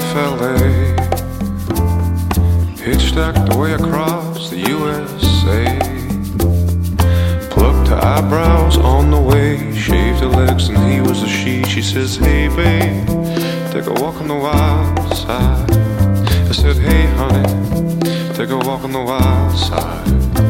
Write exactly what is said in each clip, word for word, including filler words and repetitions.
F L A, hitchhiked away across the U S A. Plucked her eyebrows on the way, shaved her legs and he was a she. She says, hey babe, take a walk on the wild side. I said, hey honey, take a walk on the wild side.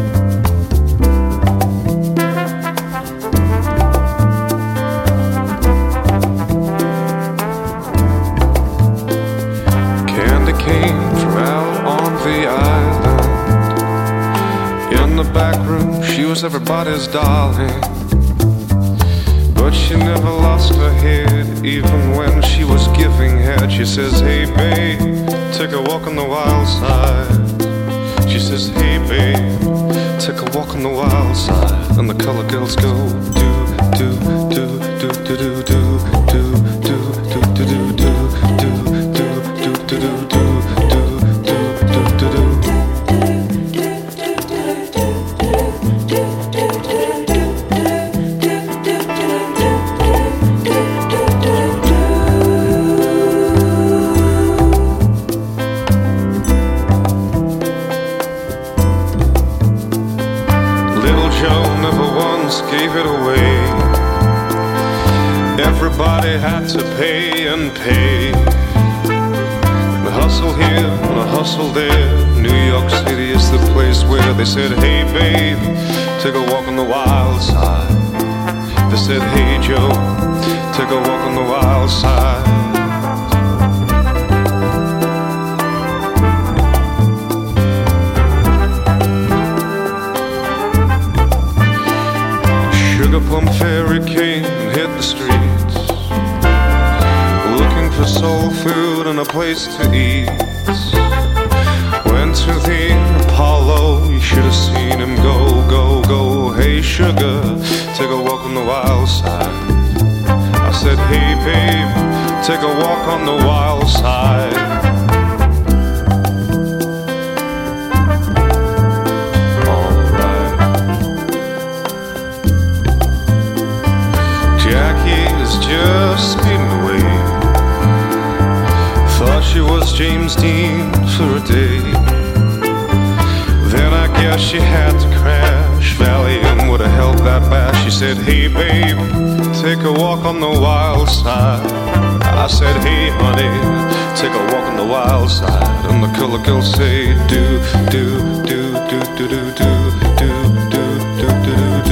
Came from out on the island. In the back room, she was everybody's darling. But she never lost her head, even when she was giving head. She says, hey babe, take a walk on the wild side. She says, hey babe, take a walk on the wild side. And the color girls go do, do, do, do, do, do, do, do, do, do, do, do, do, do, do, do, do, do, do. Gave it away. Everybody had to pay and pay. The hustle here and a hustle there. New York City is the place where they said, hey babe, take a walk on the wild side. They said, hey Joe, take a walk on the wild side. Sugar Plum Fairy came and hit the streets, looking for soul food and a place to eat. Went to the Apollo, you should have seen him go, go, go. Hey sugar, take a walk on the wild side. I said, hey babe, take a walk on the wild side. Just speeding away. Thought she was James Dean for a day. Then I guess she had to crash. Valium would have helped that bash. She said, hey babe, take a walk on the wild side. I said, hey honey, take a walk on the wild side. And the color girls say, do, do, do, do, do, do, do, do, do, do, do, do.